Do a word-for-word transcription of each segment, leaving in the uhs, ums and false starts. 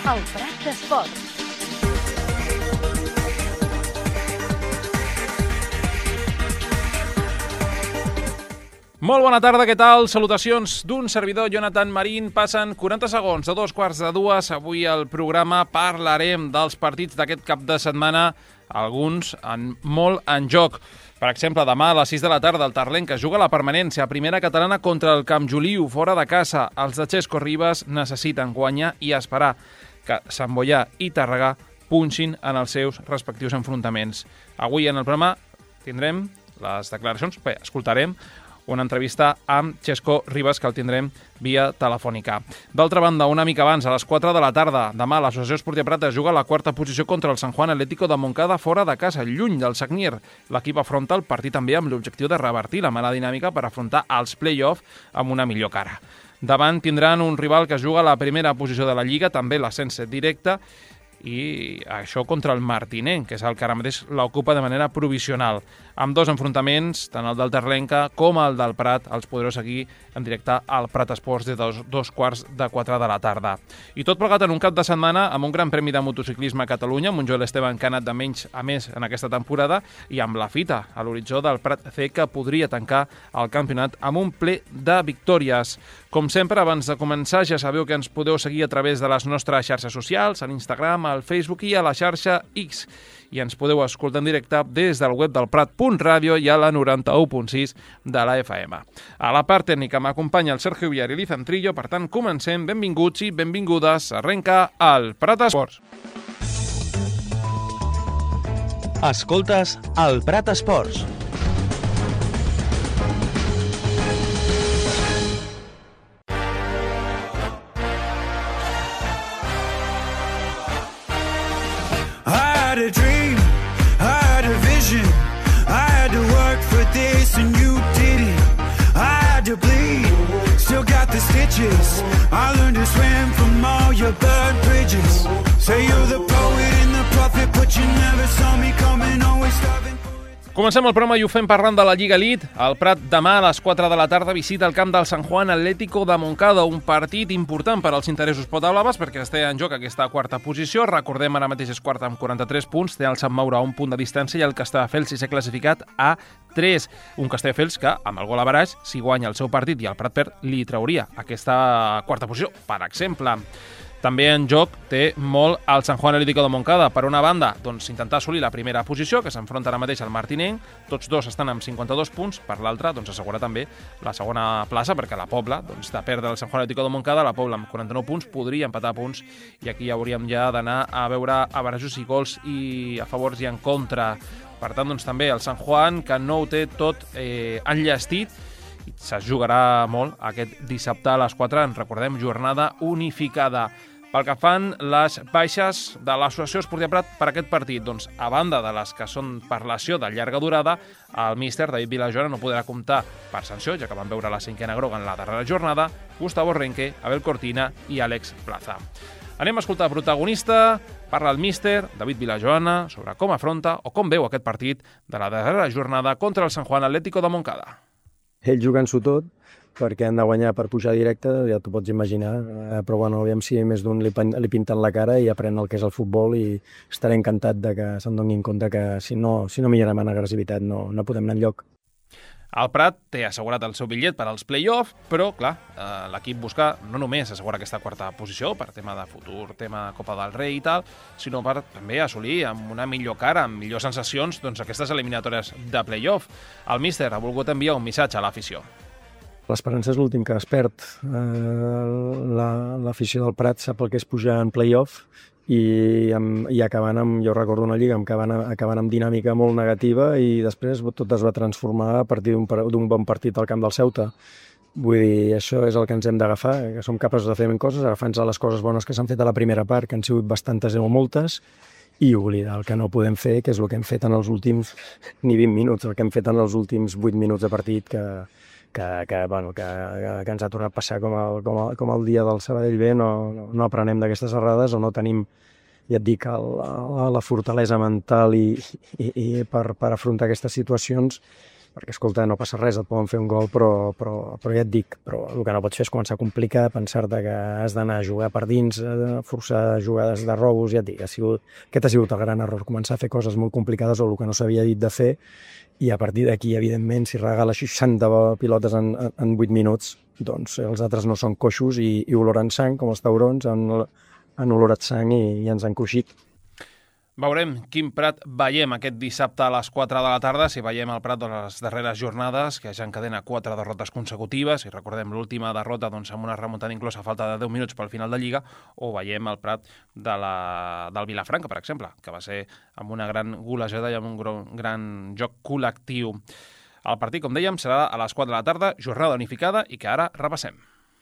El Prat d'Esports. Molt bona tarda, què tal? Salutacions d'un servidor, Jonathan Marín. Passen quaranta segons de dos quarts de dues. Avui al programa parlarem dels partits d'aquest cap de setmana, alguns en molt en joc. Per exemple, demà a les sis de la tarda el Tarlenc que juga la permanència a primera catalana contra el Camp Juliu, fora de casa. Els de Xesco Ribas necessiten guanyar i esperar que Sant Boià i Tàrrega punxin en els seus respectius enfrontaments. Avui en el programa tindrem les declaracions, bé, escoltarem una entrevista amb Xesco Ribas, que el tindrem via telefònica. D'altra banda, una mica abans, a les quatre de la tarda, demà l'Associació Esportiva Prat juga a la quarta posició contra el San Juan Atlético de Montcada fora de casa, lluny del Sagnier. L'equip afronta el partit també amb l'objectiu de revertir la mala dinàmica per afrontar els play-off amb una millor cara. Davant tindran un rival que juga a la primera posició de la Lliga, també l'ascens directe, i això contra el Martinenc, que és el que ara mateix l'ocupa de manera provisional. Amb dos enfrontaments, tant el del Tarlenca com el del Prat, els podreu seguir en directe al Prat Esports des de dos, dos quarts de quatre de la tarda. I tot plegat en un cap de setmana amb un gran premi de motociclisme a Catalunya, amb un Joel Esteban que ha anat de menys a més en aquesta temporada, i amb la fita a l'horitzó del Prat C, que podria tancar el campionat amb un ple de victòries. Com sempre, abans de començar, ja sabeu que ens podeu seguir a través de les nostres xarxes socials, a l'Instagram, al Facebook i a la xarxa X. I ens podeu escoltar en directe des del web del Prat punt ràdio i a la noranta-u punt sis de la F M. A la part tècnica m'acompanya el Sergio Villar i l'Izan Trillo, per tant, comencem. Benvinguts i benvingudes. Arrenca el Prat Esports. Escoltes el Prat Esports. I had a dream, I had a vision, I had to work for this and you didn't. I had to bleed, still got the stitches. I learned to swim from all your burned bridges. Say you're the poet and the prophet, but you never saw me coming, always starving. Comencem el programa i ho fem parlant de la Lliga Elite. El Prat demà a les quatre de la tarda visita el camp del San Juan Atlético de Montcada, un partit important per als interessos potablaves perquè es té en joc aquesta quarta posició. Recordem, ara mateix és quarta amb quaranta-tres punts, té el Sant Mauro a un punt de distància i el Castelldefels s'ha classificat a tres. Un Castelldefels que, amb el gol a baraix, si guanya el seu partit i el Prat perd, li trauria aquesta quarta posició, per exemple. També en joc té molt el San Juan Atlético de Montcada. Per una banda, doncs, intentar assolir la primera posició, que s'enfronta ara mateix al Martinenc. Tots dos estan amb cinquanta-dos punts. Per l'altra, doncs, assegurar també la segona plaça, perquè la Pobla, doncs, de perdre el San Juan Atlético de Montcada, la Pobla amb quaranta-nou punts podria empatar punts, i aquí hauríem ja d'anar a veure averajos i gols i a favors i en contra. Per tant, doncs, també el San Juan, que no ho té tot eh, enllestit, se jugarà molt aquest dissabte a les quatre, en recordem, jornada unificada. Pel que fan les baixes de l'Associació Esportiva Prat per aquest partit, doncs, a banda de les que són per lesió de llarga durada, el míster David Vilajoana no podrà comptar per sanció, ja que van veure la cinquena groga en la darrera jornada, Gustavo Renque, Abel Cortina i Àlex Plaza. Anem a escoltar el protagonista. Parla el míster David Vilajoana sobre com afronta o com veu aquest partit de la darrera jornada contra el San Juan Atlético de Montcada. Ell jugant-s'ho tot, perquè han de guanyar per pujar directe, ja t'ho pots imaginar, però bueno, aviam si més d'un li, li pinten la cara i aprèn el que és el futbol, i estaré encantat de que se'n donin compte que si no, si no millorem en agressivitat no, no podem anar enlloc. El Prat té assegurat el seu bitllet per als play-off, però, clar, eh, l'equip busca no només assegurar aquesta quarta posició per tema de futur, tema de Copa del Rei i tal, sinó per també assolir amb una millor cara, amb millors sensacions, doncs, aquestes eliminatòries de play-off. El míster ha volgut enviar un missatge a l'afició. L'esperança és l'últim que es perd. L'afició la, del Prat sap el que és pujar en play-off i, amb, i acabant amb, jo recordo una lliga acabant, acabant amb dinàmica molt negativa, i després tot es va transformar a partir d'un bon partit al camp del Ceuta. Vull dir, això és el que ens hem d'agafar, que som capaços de fer coses, agafant-nos a les coses bones que s'han fet a la primera part, que han sigut bastantes o moltes, i oblidar el que no podem fer, que és el que hem fet en els últims ni vint minuts, el que hem fet en els últims vuit minuts de partit, que que, que, bueno, que, que ens ha tornat a passar com el, com el, com el dia del Sabadell B. No, no, no aprenem d'aquestes errades o no tenim, ja et dic, el, la, la fortalesa mental i, i, i per, per afrontar aquestes situacions, perquè, escolta, no passa res, et poden fer un gol, però, però, però ja et dic, però el que no pots fer és començar a complicar, pensar-te que has d'anar a jugar per dins, forçar jugades de robos, ja et dic, ha sigut, aquest ha sigut el gran error, començar a fer coses molt complicades o el que no s'havia dit de fer, i a partir d'aquí, evidentment, si regala seixanta pilotes en, en vuit minuts, doncs els altres no són coixos i, i oloren sang, com els taurons, han, han olorat sang i, i ens han cruixit. Veurem quin Prat veiem aquest dissabte a les quatre de la tarda, si veiem el Prat de les darreres jornades, que ja encadena quatre derrotes consecutives, i recordem l'última derrota doncs, amb una remuntada inclosa a falta de deu minuts pel final de Lliga, o veiem el Prat de la, del Vilafranca, per exemple, que va ser amb una gran golejada i amb un gran, gran joc col·lectiu. El partit, com dèiem, serà a les quatre de la tarda, jornada unificada, i que ara repassem.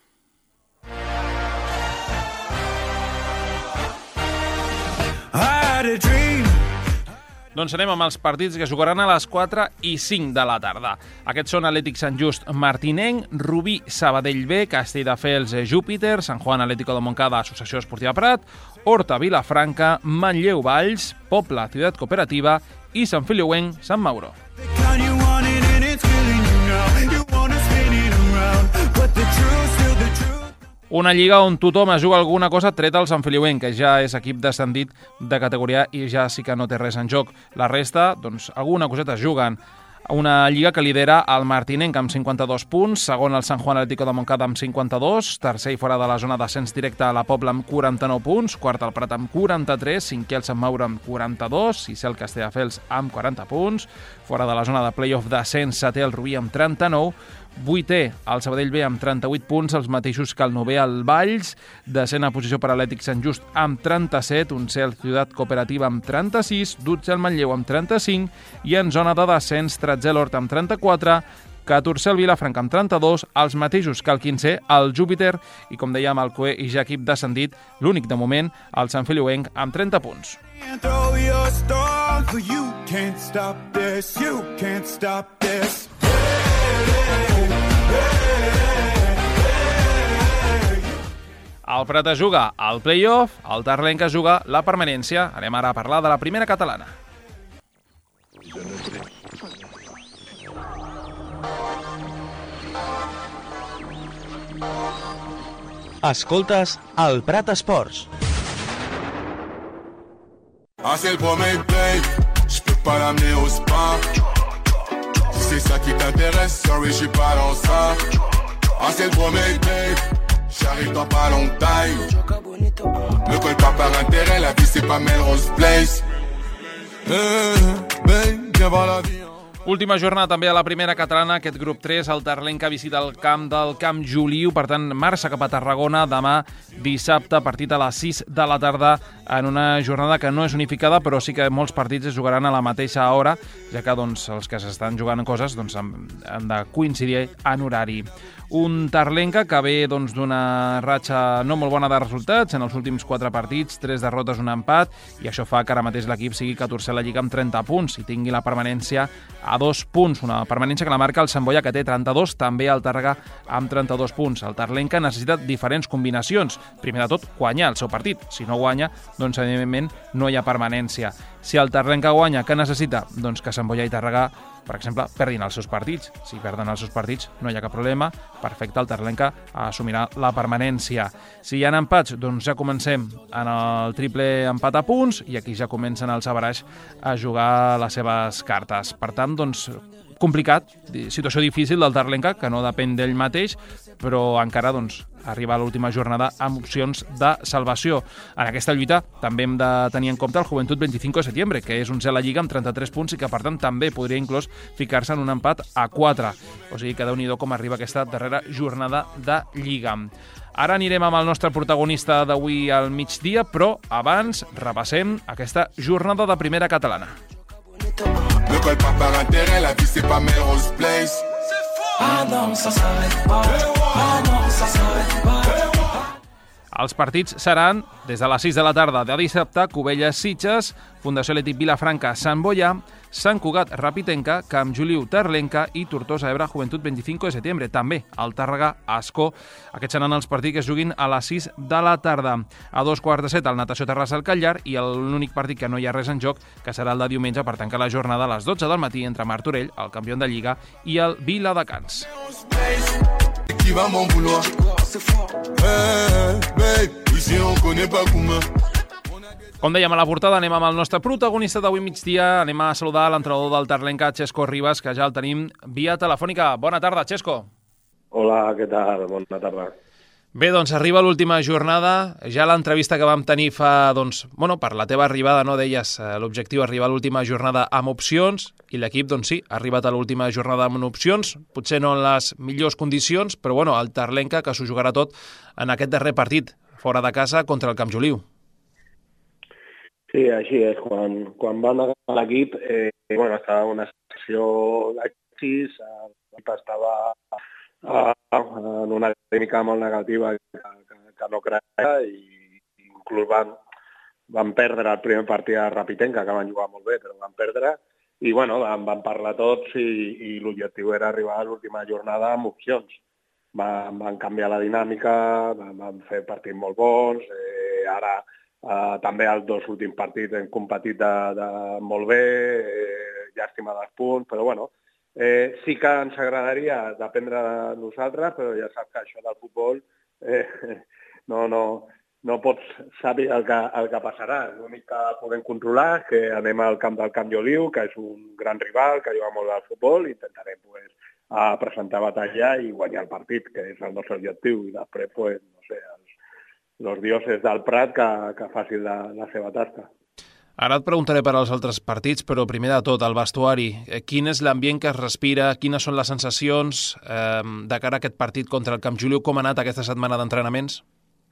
Doncs anem amb els partits que jugaran a les quatre i cinc de la tarda. Aquests són Atlètic Sant Just Martinenc, Rubí Sabadell B, Castelldefels Júpiter, Sant Juan Atlético de Montcada Associació Esportiva Prat, Horta Vilafranca, Manlleu Valls, Pobla Ciutat Cooperativa i Sant Feliuenc Sant Mauro. Una lliga on tothom es juga alguna cosa tret al Sant Feliuenc, que ja és equip descendit de categoria i ja sí que no té res en joc. La resta, doncs, alguna coseta es juguen. Una lliga que lidera el Martinenc amb cinquanta-dos punts, segon el Sant Juan Atlético de Montcada amb cinquanta-dos, tercer i fora de la zona d'ascens directe a la Pobla amb quaranta-nou punts, quart el Prat amb quaranta-tres, cinquè el Sant Mauro amb quaranta-dos, sisè el Castelldefels amb quaranta punts, fora de la zona de play-off d'ascens, setè el Rubí amb trenta-nou, vuitè el Sabadell B amb trenta-vuit punts, els mateixos que el novè el Valls, desena posició per Atlètic Sant Just amb trenta-set, onzè el Ciutat Cooperativa amb trenta-sis, dotzè el Manlleu amb trenta-cinc i en zona de descens tretzè l'Horta amb trenta-quatre, catorzè el Vilafranca amb trenta-dos, els mateixos que el quinzè el Júpiter i, com dèiem, el Coe i ja equip descendit, l'únic de moment, el Sant Feliuenc amb trenta punts. El Prat es juga al play-off, el Tarlenca es juga la permanència. Anem ara a parlar de la primera catalana. Escoltes el Prat Esports. Ah, c'est le premier play, je peux pas l'amener au spa. Si c'est ça qui t'intéresse, sorry, je suis pas dans ça. Ah, c'est le premier play, j'arrive dans pas longtemps. Me colle pas par intérêt, la vie c'est pas Melrose Place. Eh, ben, viens voir la vie. Última jornada també a la primera catalana, aquest grup tres, el Tarlenca visita el camp del Camp Juliu, per tant, marxa cap a Tarragona demà dissabte, partit a les sis de la tarda, en una jornada que no és unificada, però sí que molts partits es jugaran a la mateixa hora, ja que doncs, els que s'estan jugant coses doncs, han, han de coincidir en horari. Un Tarlenca que ve doncs, d'una ratxa no molt bona de resultats, en els últims quatre partits, tres derrotes, un empat, i això fa que ara mateix l'equip sigui catorzè a la Lliga amb trenta punts i tingui la permanència a dos punts, una permanència que la marca el Sant Boia, que té trenta-dos, també el Tàrrega amb trenta-dos punts. El Tarlenca necessita diferents combinacions. Primer de tot, guanyar el seu partit. Si no guanya, doncs evidentment no hi ha permanència. Si el Tarlenca guanya, què necessita? Doncs que Sant Boia i Tàrrega, per exemple, perdin els seus partits. Si perden els seus partits, no hi ha cap problema. Perfecte, el Tarlenca assumirà la permanència. Si hi ha empats, doncs ja comencem en el triple empat a punts i aquí ja comencen els averaix a jugar les seves cartes. Per tant, doncs, complicat, situació difícil del Tarlenca, que no depèn d'ell mateix, però encara doncs, arriba a l'última jornada amb opcions de salvació. En aquesta lluita també hem de tenir en compte el Joventut vint-i-cinc de setembre, que és onzè a la Lliga amb trenta-tres punts i que, per tant, també podria inclús ficar-se en un empat a quatre. O sigui que déu-n'hi-do com arriba aquesta darrera jornada de Lliga. Ara anirem amb el nostre protagonista d'avui al migdia, però abans repassem aquesta jornada de primera catalana. Me colle pas par intérêt, la vie c'est pas Melrose Place. Ah non, ça s'arrête pas. Ah non, ça s'arrête pas. Els partits seran des de les sis de la tarda de dissabte, Cubelles-Sitges, Fundació Atlètic Vilafranca-Sant Boià, Sant Cugat-Rapitenca, Camp Juliu-Terlenca i Tortosa-Ebre Juventud veinticinco de setembre. També el Tàrrega-Ascó. Aquests seran els partits que es juguin a les sis de la tarda. A dos quarts de set, el Natació Terrassa al Catllar i l'únic partit que no hi ha res en joc, que serà el de diumenge per tancar la jornada a les dotze del matí entre Martorell, el campió de Lliga, i el Viladecans. Qui va mon vouloir? Hey, babe, ici on connaît pas comment. Com dèiem a la portada, anem amb el nostre protagonista d'avui migdia. Anem a saludar l'entrenador del Terlenca, Xesco Ribas, que ja el tenim via telefònica. Bona tarda, Xesco. Hola, què tal? Bona tarda. Bé, doncs arriba l'última jornada. Ja l'entrevista que vam tenir fa, doncs, bueno, per la teva arribada, no deies, l'objectiu arribar a l'última jornada amb opcions, i l'equip, doncs sí, ha arribat a l'última jornada amb opcions, potser no en les millors condicions, però bueno, el Terlenca que s'ho jugarà tot en aquest darrer partit, fora de casa, contra el Camp Juliu. Sí, així és. Quan, quan van agafar l'equip, eh, bueno, estava una situació d'accés, l'equip estava Uh, en una dinàmica molt negativa que, que, que no creia i inclús van, van perdre el primer partit a Rapitenca, que van jugar molt bé, però van perdre i bueno, van, van parlar tots i, i l'objectiu era arribar a l'última jornada amb opcions. Van, van canviar la dinàmica, van, van fer partits molt bons, eh, ara eh, també els dos últims partits hem competit de, de molt bé, eh, llàstima dels punts, però bueno, Eh, sí que ens agradaria dependre de nosaltres, però ja saps que això del futbol eh, no, no, no pots saber el que, el que passarà. L'únic que podem controlar és que anem al camp del Camp Juliu, que és un gran rival, que juga molt al futbol, i intentarem pues, a presentar batalla i guanyar el partit, que és el nostre objectiu, i després, pues, no sé, els, els dioses del Prat que, que facin la, la seva tasca. Ara et preguntaré per als altres partits, però primer de tot, el vestuari. Quin és l'ambient que es respira? Quines són les sensacions eh, de cara a aquest partit contra el Camp Juliu? Com ha anat aquesta setmana d'entrenaments?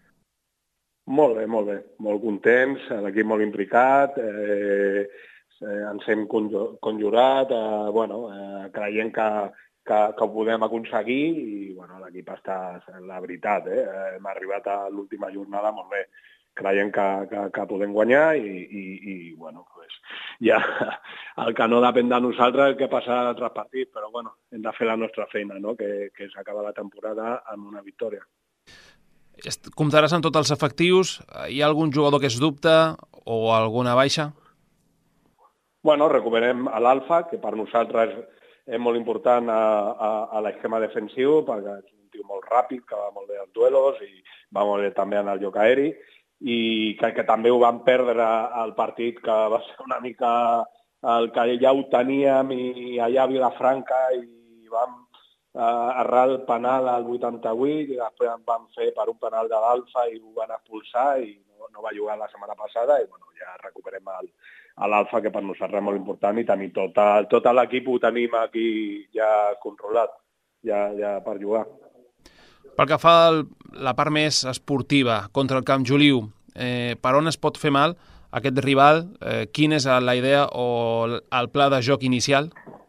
Molt bé, molt bé. Molt contents, l'equip molt implicat, eh, ens hem conjurat, eh, bueno, eh, creient que, que, que ho podem aconseguir i bueno, l'equip està, la veritat, eh, hem arribat a l'última jornada molt bé. Creiem que, que, que podem guanyar i, i, i bueno, pues, ja el que no depèn de nosaltres el que passa a altres partits, però bueno, hem de fer la nostra feina, no? que, que s'acaba la temporada amb una victòria. Comptaràs amb tots els efectius? Hi ha algun jugador que es dubta o alguna baixa? Bueno, recuperem a l'Alfa, que per nosaltres és molt important a, a, a l'esquema defensiu, perquè és un tio molt ràpid, que va molt bé als duelos i va molt bé també en el joc aeri, i crec que també ho van perdre al partit, que va ser una mica el que ja ho teníem i allà a Vilafranca i vam eh, errar el penal al vuitanta-vuit i després en van fer per un penal de l'Alfa i ho van expulsar i no, no va jugar la setmana passada i bueno, ja recuperem el, l'Alfa, que per nosaltres és molt important i tenir tot, el, tot l'equip ho tenim aquí ja controlat, ja, ja per jugar. Pel que fa a la part més esportiva contra el Camp Juliu, eh, per on es pot fer mal aquest rival? Eh, quina és la idea o el pla de joc inicial?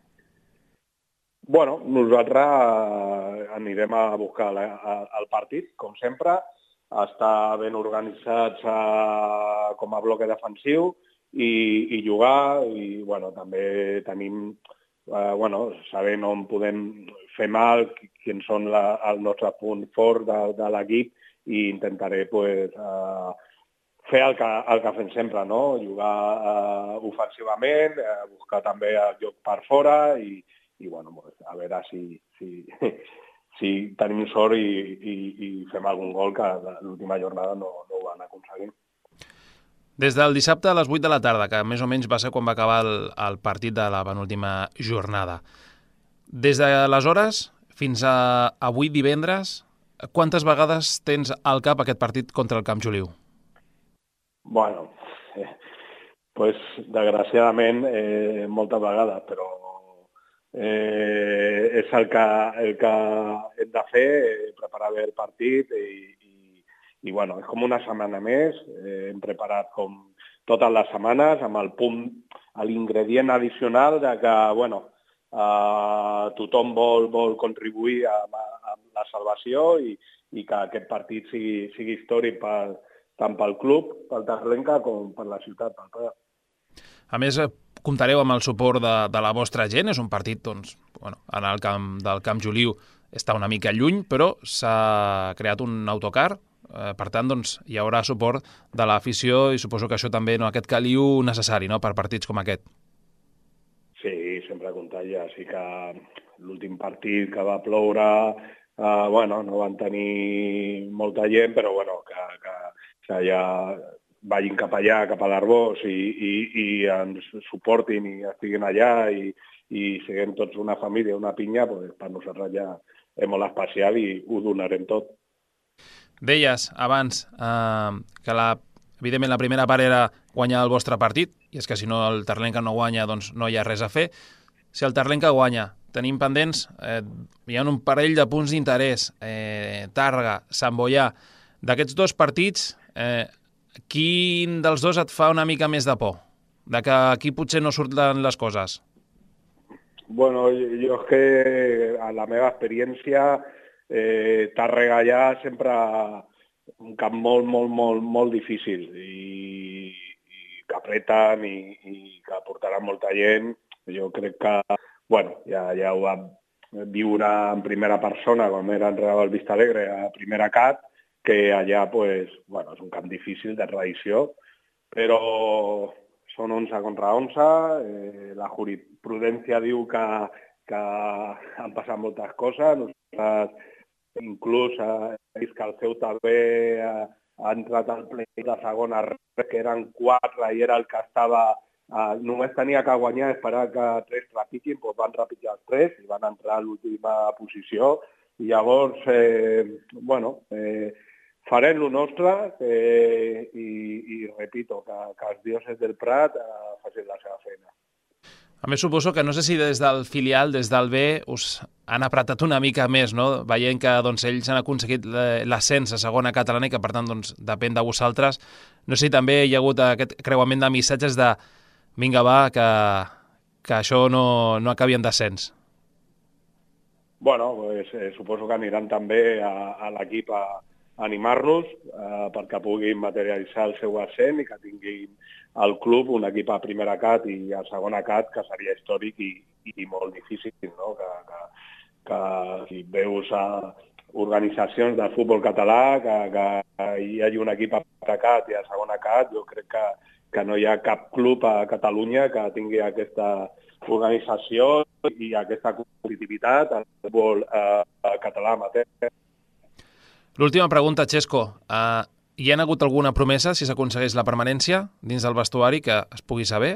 Bueno, nosaltres anirem a buscar la, a, el partit, com sempre, estar ben organitzats a, com a bloc defensiu i, i jugar, i bueno, també tenim... Uh, bueno, sabent on podem fer mal, quins són la, el nostre punt fort de, de l'equip i intentaré pues, uh, fer el que, el que fem sempre, no? Jugar uh, ofensivament, uh, buscar també el joc per fora i, i bueno, pues, a veure si, si, si tenim sort i, i, i fem algun gol que l'última jornada no, no ho van aconseguir. Des del dissabte a les vuit de la tarda, que més o menys va ser quan va acabar el, el partit de la penúltima jornada. Des d'aleshores fins a avui divendres, quantes vegades tens al cap aquest partit contra el Camp Juliu? Bueno, eh, pues, desgraciadament eh, moltes vegades, però eh, és el que, el que hem de fer, eh, preparar bé el partit i, I, bueno, és com una setmana més, eh, hem preparat com totes les setmanes amb el punt, l'ingredient addicional de que, bueno, eh, tothom vol, vol contribuir a, a, a la salvació i, i que aquest partit sigui, sigui històric per, tant pel club, pel Terlenca, com per la ciutat, pel Prat. A més, comptareu amb el suport de, de la vostra gent. És un partit, doncs, bueno, en el camp del Camp Joliu està una mica lluny, però s'ha creat un autocar. Eh, per tant, doncs, hi haurà suport de l'afició i suposo que això també, no, aquest caliu necessari, no?, per partits com aquest. Sí, sempre contagia. Sí que l'últim partit que va ploure, eh, bueno, no van tenir molta gent, però bueno, que, que, que ja vagin cap allà, cap a l'Arbós i, i, i ens suportin i estiguin allà i, i siguem tots una família, una pinya, pues, per nosaltres ja és molt especial i ho donarem tot. Deies abans eh, que la, evidentment la primera part era guanyar el vostre partit, i és que si no el Terlenca no guanya, doncs no hi ha res a fer. Si el Terlenca guanya, tenim pendents, eh, hi ha un parell de punts d'interès, eh, Tàrrega, Sant Boià. D'aquests dos partits, eh, quin dels dos et fa una mica més de por? De que aquí potser no surten les coses? Bueno, jo és que a la meva experiència eh, Tàrrega ja sempre un camp molt, molt, molt, molt difícil i, i que apreten i, i que portaran molta gent. Jo crec que, bueno, ja, ja ho vam viure en primera persona quan era en Real Vista Alegre a primera cat, que allà, pues, bueno, és un camp difícil de tradició, però són onze contra onze, eh, la jurisprudència diu que, que han passat moltes coses, nosaltres inclús eh, és que el Ceuta B ha, ha entrat al play de segona res, que eren quatre i era el que estava, eh, només tenia que guanyar, esperar que tres trepitgin, doncs van trepitjar els tres i van entrar a l'última posició, i llavors, eh, bueno, eh, farem lo nostre eh, i, i repito, que, que els dioses del Prat eh, facin la seva feina. A més, suposo que no sé si des del filial, des del B, us han apretat una mica més, no? Veient que doncs, ells han aconseguit l'ascens a segona catalana i que, per tant, doncs, depèn de vosaltres. No sé si també hi ha hagut aquest creuament de missatges de vinga, va, que, que això no, no acabi en descens. Bueno, pues, eh, suposo que aniran també a, a l'equip a animar-nos eh, perquè puguin materialitzar el seu ascens i que tinguin al club un equip a primera cat i a segona cat, que seria històric i, i molt difícil, no? Que, que, que si veus a organitzacions del futbol català, que, que hi hagi un equip a primera cat i a segona cat, jo crec que, que no hi ha cap club a Catalunya que tingui aquesta organització i aquesta competitivitat al futbol eh, català amateur. L'última pregunta, Xesco. Uh, hi ha hagut alguna promesa, si s'aconsegueix la permanència, dins del vestuari, que es pugui saber?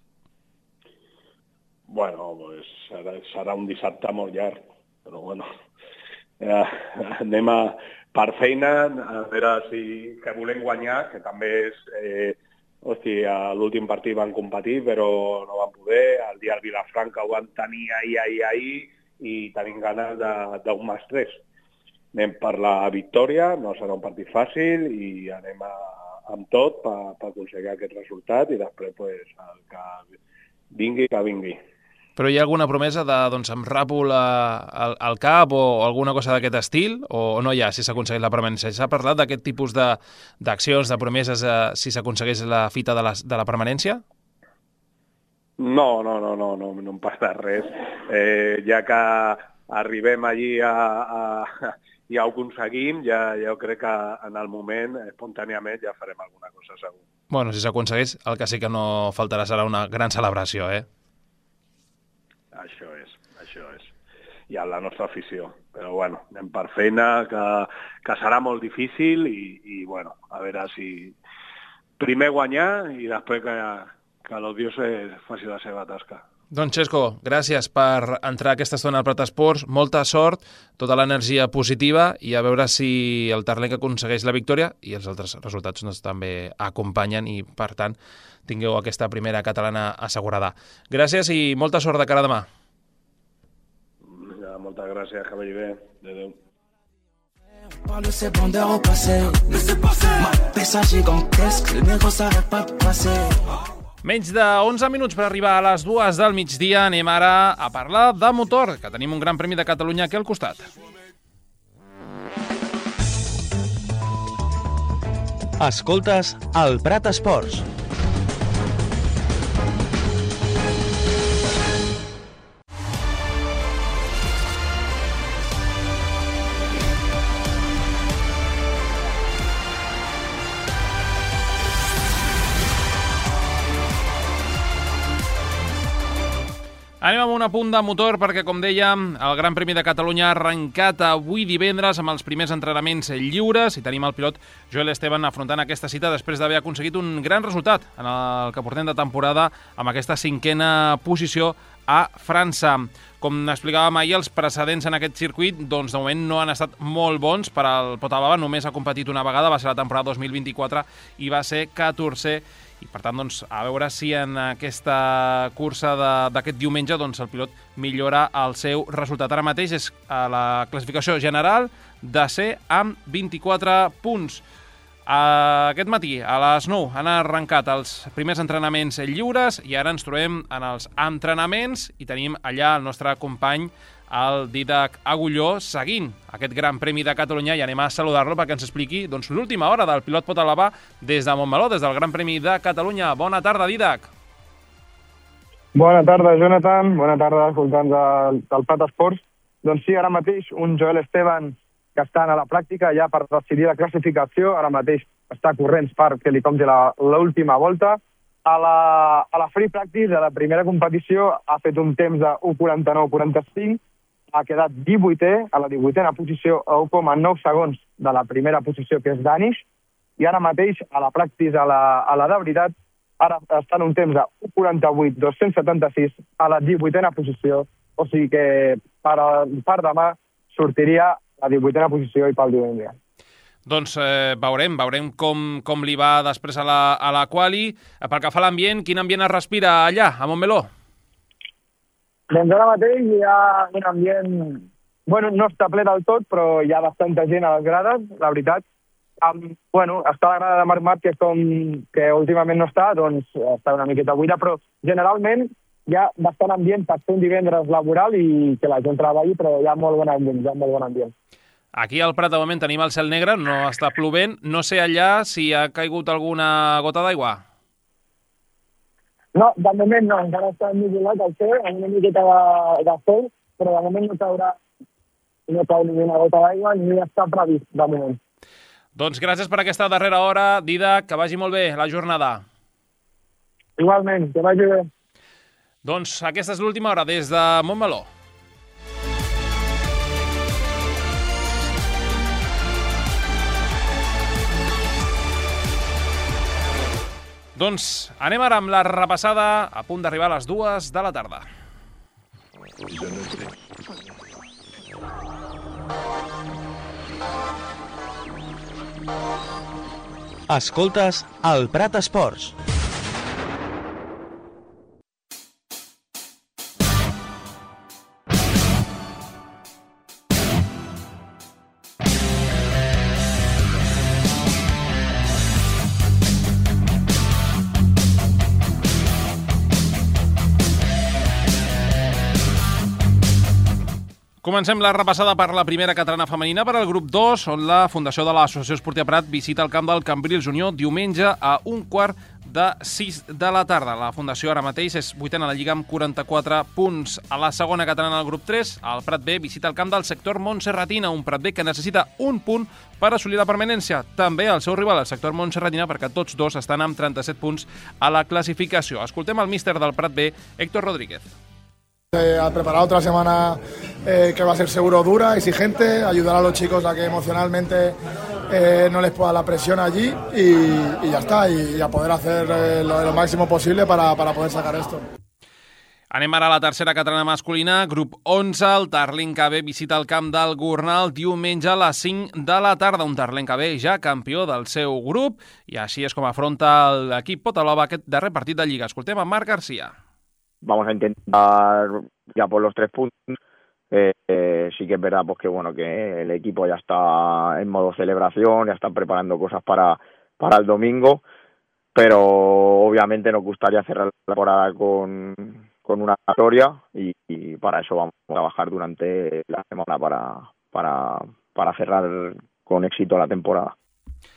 Bueno, pues, serà, serà un dissabte molt llarg, però bueno, eh, anem a, per feina, a veure si que volem guanyar, que també és... Eh, hosti, a l'últim partit van competir, però no van poder. El dia del Vilafranca ho van tenir ahir, ahir, ahir, i tenim ganes d'un més tres. Anem per la victòria, no serà un partit fàcil i anem a, amb tot per, per aconseguir aquest resultat i després pues, el que vingui, que vingui. Però hi ha alguna promesa de, doncs, em rapo la, el, el cap o alguna cosa d'aquest estil o no hi ha, si s'aconsegueix la permanència? S'ha parlat d'aquest tipus d'accions, de, de promeses, eh, si s'aconsegueix la fita de la, de la permanència? No, no, no, no, no, no em passa res. Eh, ja que arribem allí a... a i ja ho aconseguim, ja, ja crec que en el moment, espontàniament, ja farem alguna cosa segur. Bueno, si s'aconsegueix, el que sí que no faltarà serà una gran celebració, eh? Això és, això és. I a la nostra afició. Però, bueno, anem per feina, que, que serà molt difícil i, i, bueno, a veure si primer guanyar i després que, que los dioses faci la seva tasca. Doncs, Xesco, gràcies per entrar aquesta estona al Prat Esports. Molta sort, tota l'energia positiva i a veure si el Terlenca aconsegueix la victòria i els altres resultats doncs, també acompanyen i, per tant, tingueu aquesta primera catalana assegurada. Gràcies i molta sort de cara a demà. Ja, moltes gràcies, que vagi bé. Adéu. Parle c'est bon de repasser. Laissez passer. Ma paisage gigantesque, le micro s'arrête pas de passer. Menys de onze minuts per arribar a les dues del migdia. Anem ara a parlar de motor, que tenim un gran premi de Catalunya aquí al costat. Escoltes el Prat Esports. Anem amb un apunt de motor perquè, com dèiem, el Gran Premi de Catalunya ha arrencat avui divendres amb els primers entrenaments lliures i tenim el pilot Joel Esteban afrontant aquesta cita després d'haver aconseguit un gran resultat en el que portem de temporada amb aquesta cinquena posició a França. Com explicàvem ahir, els precedents en aquest circuit doncs, de moment no han estat molt bons per al Potababa, només ha competit una vegada, va ser la temporada dos mil vint-i-quatre i va ser catorzè. I, per tant, doncs, a veure si en aquesta cursa d'aquest diumenge doncs, el pilot millora el seu resultat. Ara mateix és a la classificació general de ser amb vint-i-quatre punts. Aquest matí, a les nou, han arrencat els primers entrenaments lliures i ara ens trobem en els entrenaments i tenim allà el nostre company, el Dídac Agulló, seguint aquest Gran Premi de Catalunya i anem a saludar-lo perquè ens expliqui doncs, l'última hora del pilot Potababa des de Montmeló, des del Gran Premi de Catalunya. Bona tarda, Dídac. Bona tarda, Jonathan. Bona tarda, escoltants del, del Prat Esports. Doncs sí, ara mateix un Joel Esteban que està a la pràctica ja per decidir la classificació. Ara mateix està corrents perquè li compti l'última volta. A la, a la free practice, a la primera competició, ha fet un temps de u quaranta-nou quaranta-cinc, ha quedat divuitè, a la divuitena posició, a u coma nou segons de la primera posició, que és Danish, i ara mateix, a la pràctica, a la, a la de veritat, ara està en un temps de u quaranta-vuit dos-cents setanta-sis a la divuitena posició, o sigui que per, per demà sortiria a divuitena posició i pel diumenge. Doncs eh, veurem, veurem com, com li va després a la, a la quali. Pel que fa a l'ambient, quin ambient es respira allà, a Montmeló? Doncs ara mateix hi ha un ambient... Bueno, no està ple del tot, però hi ha bastanta gent a les grades, la veritat. Amb, bueno, està la grada de Marc Márquez, com que últimament no està, doncs està una miqueta buida, però generalment hi ha bastant ambient per fer un divendres laboral i que la gent treballi, però hi ha molt bon ambient, hi ha molt bon ambient. Aquí al Prat de moment tenim el cel negre, no està plovent. No sé allà si ha caigut alguna gota d'aigua. No, de moment no, encara està ennuvolat el cel, amb una miqueta de, de sol, però de moment no caurà, no cau ni una gota d'aigua ni està previst, de moment. Doncs gràcies per aquesta darrera hora, Dídac, que vagi molt bé la jornada. Igualment, que vagi bé. Doncs aquesta és l'última hora des de Montmeló. Doncs anem ara amb la repassada a punt d'arribar a les dues de la tarda. Escoltes el Prat Esports. Comencem la repassada per la primera catalana femenina per al grup dos, on la Fundació de l'Associació Esportiva Prat visita el camp del Cambrils Unió diumenge a un quart de sis de la tarda. La Fundació ara mateix és vuitena a la Lliga amb quaranta-quatre punts. A la segona catalana del grup tres, el Prat B visita el camp del sector Montserratina, un Prat B que necessita un punt per assolir la permanència. També el seu rival, el sector Montserratina, perquè tots dos estan amb trenta-set punts a la classificació. Escoltem el míster del Prat B, Héctor Rodríguez. Eh, al preparar otra semana eh, que va a ser seguro dura, exigente, ayudar a los chicos a que emocionalmente eh, no les pueda la presión allí y, y ya está, y, y a poder hacer eh, lo, lo máximo posible para, para poder sacar esto. Anem ara a la tercera catalana masculina, grup onze, el Tarlenca B visita el camp del Gornal diumenge a les cinc de la tarda, un Tarlenca B ja campió del seu grup, i així és com afronta l'equip Potababa aquest darrer partit de Lliga. Escoltem a Marc García. Vamos a intentar ya por los tres puntos. Eh, eh, sí que es verdad pues que bueno que el equipo ya está en modo celebración, ya están preparando cosas para, para el domingo, pero obviamente nos gustaría cerrar la temporada con, con una victoria y, y para eso vamos a trabajar durante la semana para, para, para cerrar con éxito la temporada.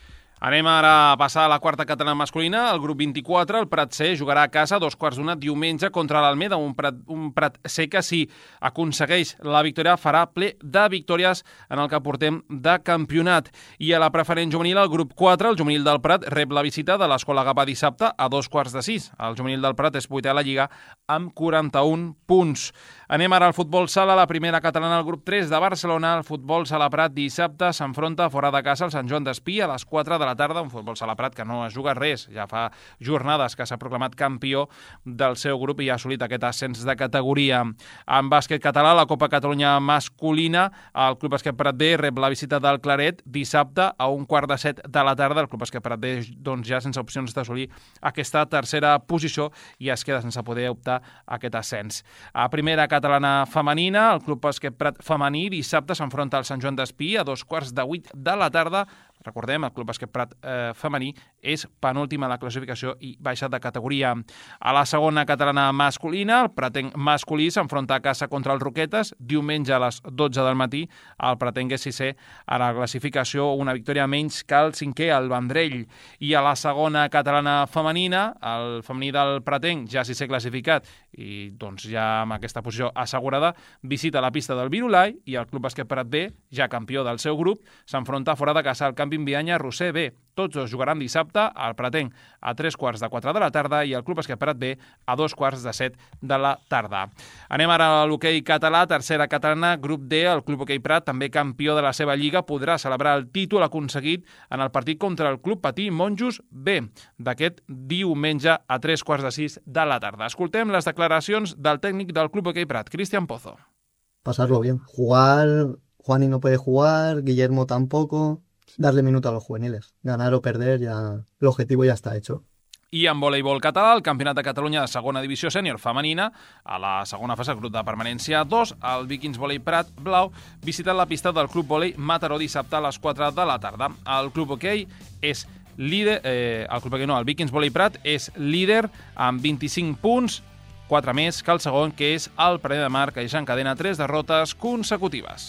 Anem ara a passar a la quarta catalana masculina. El grup vint-i-quatre, el Prat C, jugarà a casa a dos quarts d'una diumenge contra l'Almeda, un Prat, un Prat C que si aconsegueix la victòria farà ple de victòries en el que portem de campionat. I a la preferent juvenil, el grup quatre, el juvenil del Prat, rep la visita de l'Escola Gavà dissabte a dos quarts de sis. El juvenil del Prat és vuitè a la Lliga amb quaranta-un punts. Anem ara al futbol sala, la primera catalana al grup tres de Barcelona. El futbol sala Prat dissabte s'enfronta fora de casa al Sant Joan d'Espí a les quatre de la tarda, un futbol sala Prat que no es juga res, ja fa jornades que s'ha proclamat campió del seu grup i ha assolit aquest ascens de categoria. En bàsquet català, la Copa Catalunya masculina, el Club Bàsquet Prat B rep la visita del Claret dissabte a un quart de set de la tarda. El Club Bàsquet Prat B doncs, ja sense opcions d'assolir aquesta tercera posició i es queda sense poder optar a aquest ascens. A primera catalana femenina, el Club Bàsquet Prat femení dissabte s'enfronta al Sant Joan d'Espí a dos quarts de vuit de la tarda. Recordem, el Club Bàsquet Prat eh, femení és penúltim a la classificació i baixa de categoria. A la segona catalana masculina, el Pratenc masculí s'enfronta a casa contra els Roquetes diumenge a les dotze del matí. El Pratenc és sisè a la classificació, una victòria menys que el cinquè, el Vendrell. I a la segona catalana femenina, el femení del Pratenc, ja sisè classificat i doncs ja amb aquesta posició assegurada, visita la pista del Virolai i el Club Bàsquet Prat B, ja campió del seu grup, s'enfronta fora de casa al Camp Vianya Roser B. Tots dos jugaran dissabte, el Pratenc a tres quarts de quatre de la tarda i el Club Bàsquet Prat B a dos quarts de set de la tarda. Anem ara a l'hoquei català, tercera catalana, grup D, el Club Hoquei Prat, també campió de la seva lliga, podrà celebrar el títol aconseguit en el partit contra el Club Patí Monjos B, d'aquest diumenge a tres quarts de sis de la tarda. Escoltem les declaracions del tècnic del Club Hoquei Prat, Cristian Pozo. Pasarlo bien. Jugar, Juani no puede jugar, Guillermo tampoco. Darle minuto a los juveniles. Ganar o perder, ya el objetivo ya está hecho. I en voleibol català, el Campionat de Catalunya de segona divisió sènior femenina, a la segona fase, grup de permanència dos, el Vikings Volei Prat Blau visita la pista del Club Volei Mataró dissabte a les quatre de la tarda. El Club Hoquei és líder, eh, el Club Hoquei no, el Vikings Volei Prat és líder amb vint-i-cinc punts, quatre més que el segon, que és el Premià de Mar, que ja encadena tres derrotes consecutives.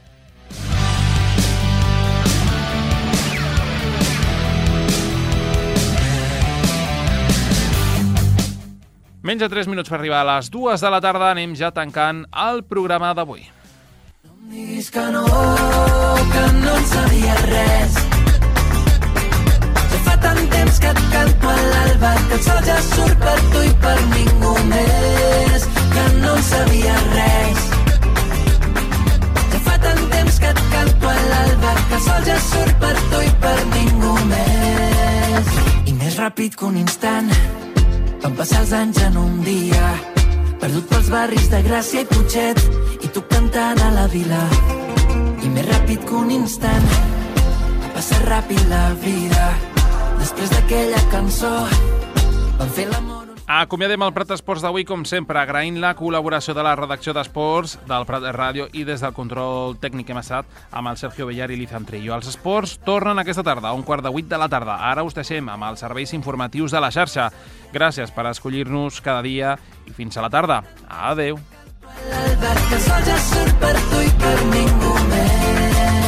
Menys de tres minuts per arribar a les dues de la tarda, anem ja tancant el programa d'avui. No em diguis que no, que no en sabia res. Ja fa tant temps que et canto a l'alba, que el sol ja surt per tu i per ningú més, que no en sabia res. Ja fa tant temps que et canto a l'alba, que el sol ja surt per tu i per ningú més. I més ràpid que un instant van passar els anys en un dia, perdut pels barris de Gràcia i Putxet, i tu cantant a la vila. I més ràpid que un instant va passar ràpid la vida. Després d'aquella cançó vam fer l'amor. Acomiadem el Prat Esports d'avui, com sempre, agraint la col·laboració de la redacció d'Esports, del Prat Ràdio i des del control tècnic que hem estat amb el Sergio Bellar i l'Izan Trillo. Els esports tornen aquesta tarda, a un quart de vuit de la tarda. Ara us deixem amb els serveis informatius de la xarxa. Gràcies per escollir-nos cada dia i fins a la tarda. Adéu. L'Albert, que el sol ja surt per tu i per ningú més.